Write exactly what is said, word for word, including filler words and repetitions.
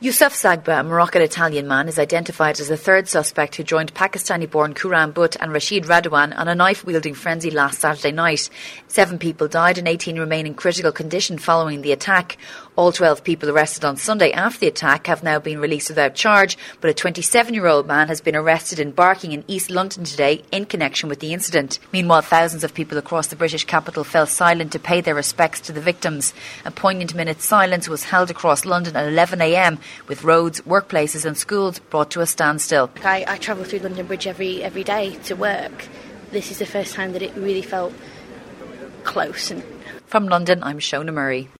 Yousef Sagba, a Moroccan-Italian man, is identified as the third suspect who joined Pakistani-born Quram Butt and Rashid Radwan on a knife-wielding frenzy last Saturday night. Seven people died and eighteen remain in critical condition following the attack. All twelve people arrested on Sunday after the attack have now been released without charge, but a twenty-seven-year-old man has been arrested in Barking in East London today in connection with the incident. Meanwhile, thousands of people across the British capital fell silent to pay their respects to the victims. A poignant minute's silence was held across London at eleven a m, with roads, workplaces and schools brought to a standstill. I, I travel through London Bridge every every day to work. This is the first time that it really felt close. And From London, I'm Shona Murray.